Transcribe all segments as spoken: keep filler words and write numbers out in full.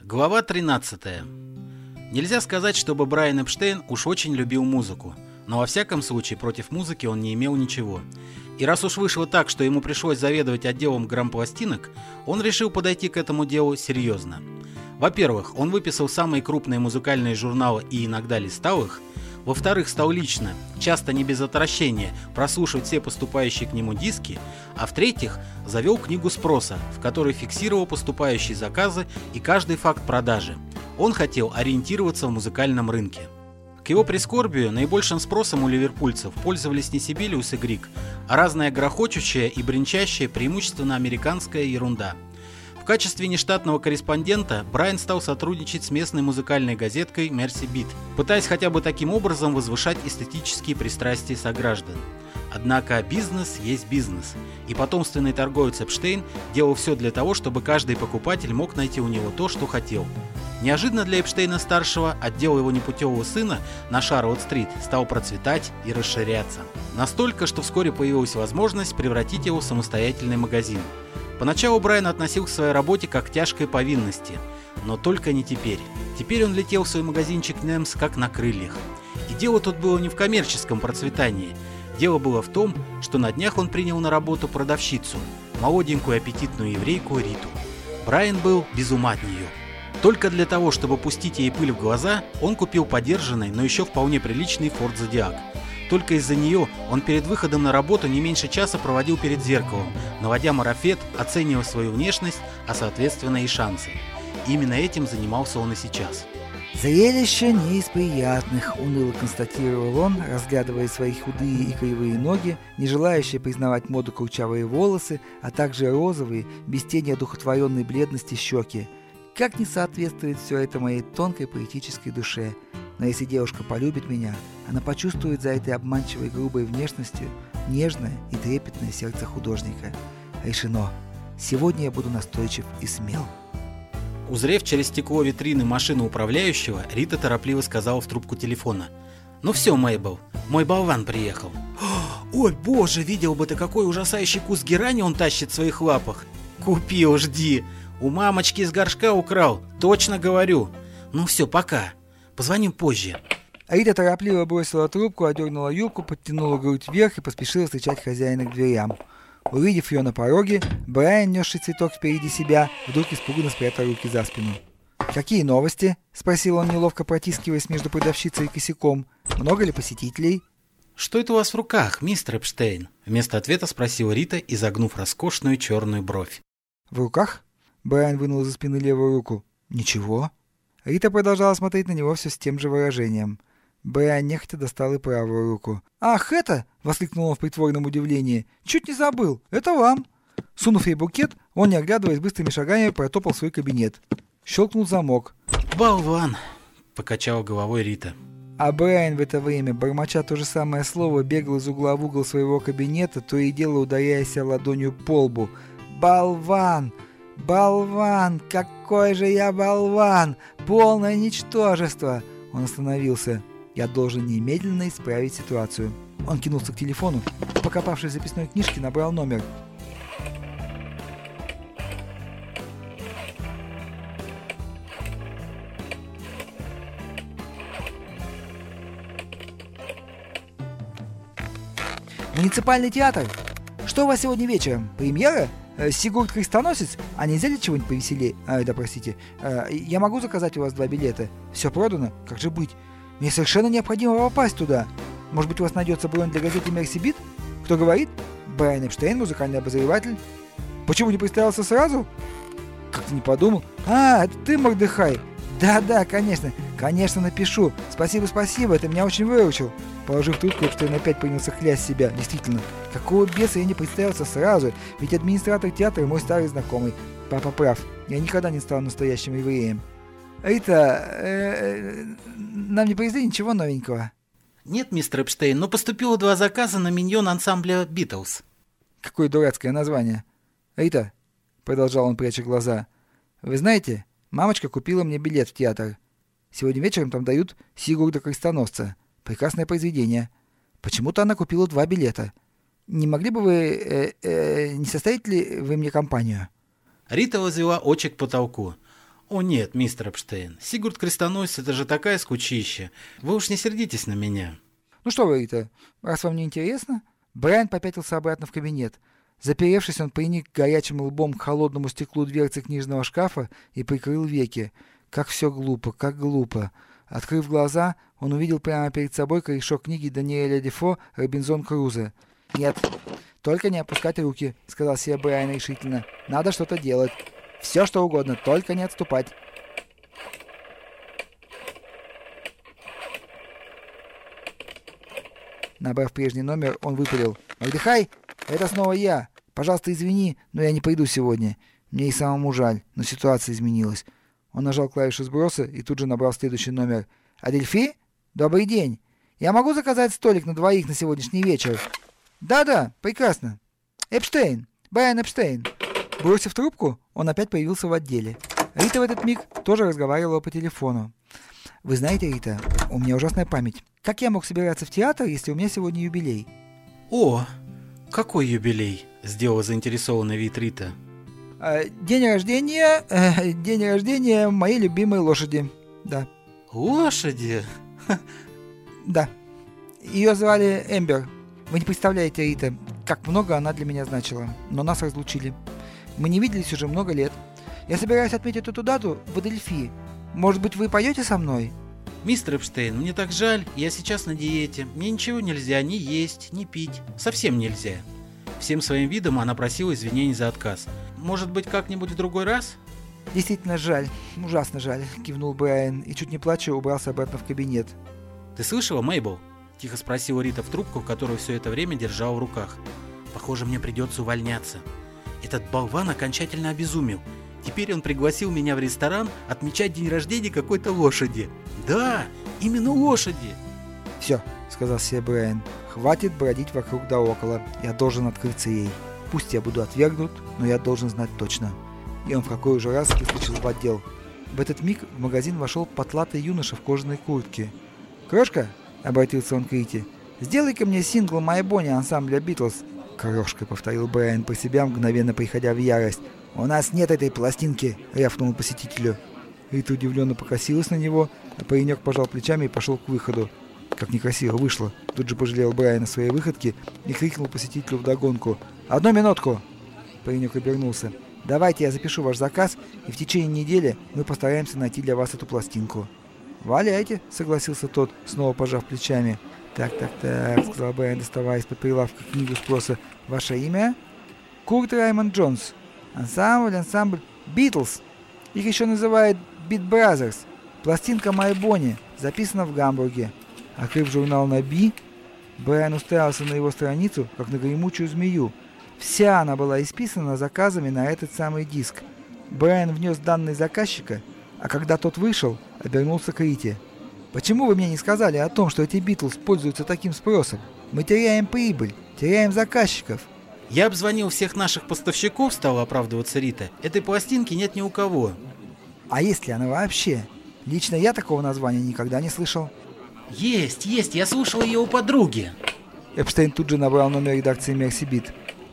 Глава тринадцатая. Нельзя сказать, чтобы Брайан Эпштейн уж очень любил музыку, но во всяком случае против музыки он не имел ничего. И раз уж вышло так, что ему пришлось заведовать отделом грампластинок, он решил подойти к этому делу серьезно. Во-первых, он выписал самые крупные музыкальные журналы и иногда листал их. Во-вторых, стал лично, часто не без отвращения, прослушивать все поступающие к нему диски, а в-третьих, завел книгу спроса, в которой фиксировал поступающие заказы и каждый факт продажи. Он хотел ориентироваться в музыкальном рынке. К его прискорбию наибольшим спросом у ливерпульцев пользовались не Сибелиус и Грик, а разная грохочущая и бренчащая преимущественно американская ерунда. В качестве нештатного корреспондента Брайан стал сотрудничать с местной музыкальной газеткой Mercy Beat, пытаясь хотя бы таким образом возвышать эстетические пристрастия сограждан. Однако бизнес есть бизнес, и потомственный торговец Эпштейн делал все для того, чтобы каждый покупатель мог найти у него то, что хотел. Неожиданно для Эпштейна-старшего отдел его непутевого сына на Шарлотт-стрит стал процветать и расширяться. Настолько, что вскоре появилась возможность превратить его в самостоятельный магазин. Поначалу Брайан относился к своей работе как к тяжкой повинности, но только не теперь. Теперь он летел в свой магазинчик Немс как на крыльях. И дело тут было не в коммерческом процветании. Дело было в том, что на днях он принял на работу продавщицу, молоденькую аппетитную еврейку Риту. Брайан был без ума от нее. Только для того, чтобы пустить ей пыль в глаза, он купил подержанный, но еще вполне приличный Ford Zodiac. Только из-за нее он перед выходом на работу не меньше часа проводил перед зеркалом, наводя марафет, оценивая свою внешность, а соответственно и шансы. Именно этим занимался он и сейчас. «Зрелище не из приятных», — уныло констатировал он, разглядывая свои худые и кривые ноги, не желающие признавать моду курчавые волосы, а также розовые, без тени одухотворенной бледности щеки. Как не соответствует все это моей тонкой поэтической душе. Но если девушка полюбит меня, она почувствует за этой обманчивой грубой внешностью нежное и трепетное сердце художника. Решено. Сегодня я буду настойчив и смел. Узрев через стекло витрины машину управляющего, Рита торопливо сказала в трубку телефона: «Ну все, Мейбл, мой болван приехал». «Ой, боже, видел бы ты, какой ужасающий куст герани он тащит в своих лапах». «Купил, жди. У мамочки из горшка украл, точно говорю. Ну все, пока. Позвоним позже». Рита торопливо бросила трубку, одернула юбку, подтянула грудь вверх и поспешила встречать хозяина к дверям. Увидев ее на пороге, Брайан, несший цветок впереди себя, вдруг испуганно спрятал руки за спину. «Какие новости?» — спросил он, неловко протискиваясь между продавщицей и косяком. «Много ли посетителей?» «Что это у вас в руках, мистер Эпштейн?» — вместо ответа спросила Рита, изогнув роскошную черную бровь. «В руках?» — Брайан вынул из-за спины левую руку. «Ничего». Рита продолжала смотреть на него все с тем же выражением. Брайан нехотя достал и правую руку. «Ах, это!» — воскликнул он в притворном удивлении. «Чуть не забыл. Это вам!» Сунув ей букет, он, не оглядываясь, быстрыми шагами протопал в свой кабинет. Щелкнул замок. «Болван!» — покачала головой Рита. А Брайан в это время, бормоча то же самое слово, бегал из угла в угол своего кабинета, то и дело ударяясь ладонью по лбу. «Болван! Болван! Какой же я болван! Полное ничтожество!» Он остановился. «Я должен немедленно исправить ситуацию». Он кинулся к телефону, покопавшись в записной книжке, набрал номер. «Муниципальный театр! Что у вас сегодня вечером? Премьера? Сигурд Крестоносец? А нельзя ли чего-нибудь повеселее? А, да, простите. А, я могу заказать у вас два билета? Все продано? Как же быть? Мне совершенно необходимо попасть туда. Может быть, у вас найдется бронь для газеты Mercy Beat? Кто говорит? Брайан Эпштейн, музыкальный обозреватель. Почему не представился сразу? Как-то не подумал. А, это ты, Мордехай? Да-да, конечно. Конечно, напишу. Спасибо, спасибо, это меня очень выручил». Положив трубку, Эпштейн опять принялся клясть себя. Действительно, какого беса я не представился сразу? Ведь администратор театра мой старый знакомый. Папа прав. Я никогда не стал настоящим евреем. «Рита, э, нам не привезли ничего новенького?» «Нет, мистер Эпштейн, но поступило два заказа на миньон ансамбля Битлз». «Какое дурацкое название!» «Рита», — продолжал он, пряча глаза, — «вы знаете, мамочка купила мне билет в театр. Сегодня вечером там дают Сигурда Крестоносца. Прекрасное произведение. Почему-то она купила два билета. Не могли бы вы... Э, э, не составите ли вы мне компанию?» Рита возвела очи к потолку. О нет, мистер Эпштейн, Сигурд Крестоносец — это же такая скучища. Вы уж не сердитесь на меня. Ну что вы, Рита, раз вам не интересно? Брайан попятился обратно в кабинет. Заперевшись, он приник горячим лбом к холодному стеклу дверцы книжного шкафа и прикрыл веки. Как все глупо, как глупо. Открыв глаза, он увидел прямо перед собой корешок книги Даниэля Дефо «Робинзон Крузо». «Нет, только не опускать руки», — сказал себе Брайан решительно. «Надо что-то делать. Все что угодно, только не отступать». Набрав прежний номер, он выпалил: «Мордехай, это снова я. Пожалуйста, извини, но я не пойду сегодня. Мне и самому жаль, но ситуация изменилась». Он нажал клавишу сброса и тут же набрал следующий номер. «Адельфи? Добрый день. Я могу заказать столик на двоих на сегодняшний вечер?» «Да-да, прекрасно. Эпштейн, Брайан Эпштейн». Бросив трубку, он опять появился в отделе. Рита в этот миг тоже разговаривала по телефону. «Вы знаете, Рита, у меня ужасная память. Как я мог собираться в театр, если у меня сегодня юбилей?» «О, какой юбилей?» — сделала заинтересованный вид Рита. День рождения, э, день рождения моей любимой лошади, да. Лошади? Да. Ее звали Эмбер. Вы не представляете, Рита, как много она для меня значила. Но нас разлучили. Мы не виделись уже много лет. Я собираюсь отметить эту дату в Адельфи. Может быть, вы пойдете со мной? Мистер Эпштейн, мне так жаль, я сейчас на диете. Мне ничего нельзя ни есть, ни пить. Совсем нельзя. Всем своим видом она просила извинений за отказ. Может быть, как-нибудь в другой раз? Действительно жаль, ужасно жаль, кивнул Брайан и чуть не плача убрался обратно в кабинет. Ты слышала, Мейбл? Тихо спросила Рита в трубку, которую все это время держала в руках. Похоже, мне придется увольняться. Этот болван окончательно обезумел. Теперь он пригласил меня в ресторан отмечать день рождения какой-то лошади. Да, именно лошади. Все, сказал себе Брайан. Хватит бродить вокруг да около. Я должен открыться ей. Пусть я буду отвергнут, но я должен знать точно. И он в какой уже раз выскочил в отдел. В этот миг в магазин вошел потлатый юноша в кожаной куртке. «Крошка», — обратился он к Рите, — «сделай-ка мне сингл «My Bonnie» ансамбля «Битлз». «Крошка», — повторил Брайан про себя, мгновенно приходя в ярость. «У нас нет этой пластинки», — рявкнул посетителю. Рита удивленно покосилась на него, а паренек пожал плечами и пошел к выходу. Как некрасиво вышло. Тут же пожалел Брайан своей выходки и крикнул посетителю вдогонку: «Одну минутку!» Паренек обернулся. «Давайте я запишу ваш заказ, и в течение недели мы постараемся найти для вас эту пластинку». «Валяйте», — согласился тот, снова пожав плечами. «Так, так, так», — сказал Брайан, доставая из-под прилавка книгу спроса. «Ваше имя?» «Курт Раймонд Джонс. Ансамбль, ансамбль «Битлз». Их еще называют «Бит Бразерс». Пластинка «My Bonnie» записана в Гамбурге». Открыв журнал на Би, Брайан уставился на его страницу, как на гремучую змею. Вся она была исписана заказами на этот самый диск. Брайан внес данные заказчика, а когда тот вышел, обернулся к Рите. «Почему вы мне не сказали о том, что эти Битлз пользуются таким спросом? Мы теряем прибыль, теряем заказчиков». «Я обзвонил всех наших поставщиков», — стала оправдываться Рита. «Этой пластинки нет ни у кого». «А есть ли она вообще? Лично я такого названия никогда не слышал». «Есть, есть, я слушал ее у подруги». Эпштейн тут же набрал номер редакции Мерси Бит.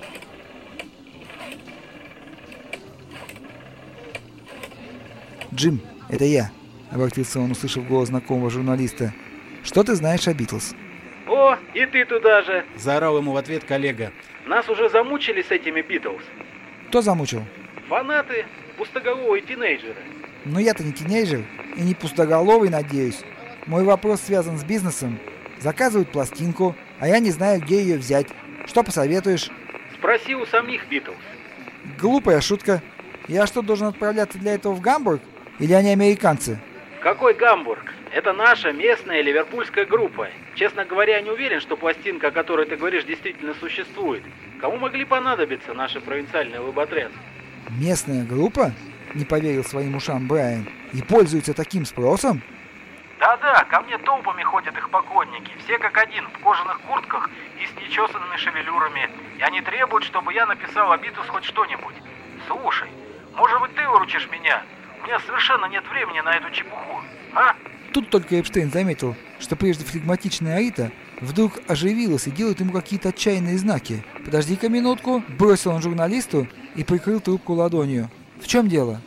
«Джим, это я», — обратился он, услышав голос знакомого журналиста. «Что ты знаешь о Битлз?» «О, и ты туда же!» — заорал ему в ответ коллега. «Нас уже замучили с этими Битлз». «Кто замучил?» «Фанаты, пустоголовые тинейджеры». «Но я-то не тинейджер и не пустоголовый, надеюсь. Мой вопрос связан с бизнесом. Заказывают пластинку, а я не знаю, где ее взять. Что посоветуешь?» «Спроси у самих Битлз». «Глупая шутка. Я что, должен отправляться для этого в Гамбург? Или они американцы?» «Какой Гамбург? Это наша местная ливерпульская группа. Честно говоря, я не уверен, что пластинка, о которой ты говоришь, действительно существует. Кому могли понадобиться наши провинциальные лоботрясы?» «Местная группа?» — не поверил своим ушам Брайан. «И пользуется таким спросом?» «Да-да, ко мне толпами ходят их поклонники, все как один, в кожаных куртках и с нечесанными шевелюрами. И они требуют, чтобы я написал о Битлз хоть что-нибудь. Слушай, может быть, ты выручишь меня? У меня совершенно нет времени на эту чепуху, а?» Тут только Эпштейн заметил, что прежде флегматичная Рита вдруг оживилась и делает ему какие-то отчаянные знаки. «Подожди-ка минутку», — бросил он журналисту и прикрыл трубку ладонью. «В чем дело?»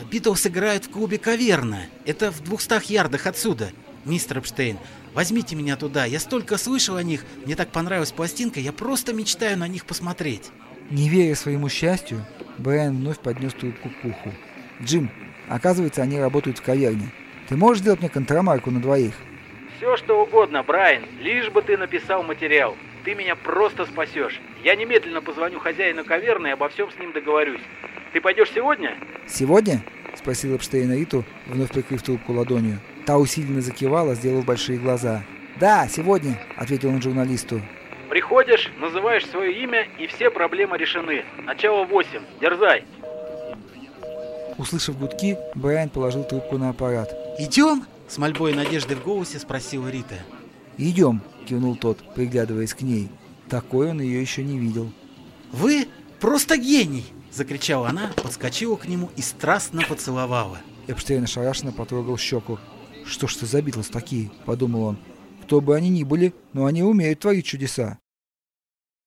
Битлз играют в клубе «Каверна». Это в двухстах ярдах отсюда. Мистер Эпштейн, возьмите меня туда. Я столько слышал о них. Мне так понравилась пластинка. Я просто мечтаю на них посмотреть. Не веря своему счастью, Брайан вновь поднес трубку к уху. «Джим, оказывается, они работают в каверне. Ты можешь сделать мне контрамарку на двоих?» Все что угодно, Брайан, лишь бы ты написал материал. Ты меня просто спасешь. Я немедленно позвоню хозяину каверны и обо всем с ним договорюсь. Ты пойдешь сегодня? «Сегодня?» — спросил Эпштейн Риту, вновь прикрыв трубку ладонью. Та усиленно закивала, сделав большие глаза. «Да, сегодня», — ответил он журналисту. Приходишь, называешь свое имя, и все проблемы решены. Начало восемь. Дерзай. Услышав гудки, Брайан положил трубку на аппарат. «Идем?» — с мольбой и надеждой в голосе спросила Рита. «Идем», — кивнул тот, приглядываясь к ней. Такой он ее еще не видел. «Вы просто гений!» — закричала она, подскочила к нему и страстно поцеловала. Эпштейн ошарашенно потрогал щеку. «Что ж ты за Битлз такие?» — подумал он. «Кто бы они ни были, но они умеют творить чудеса».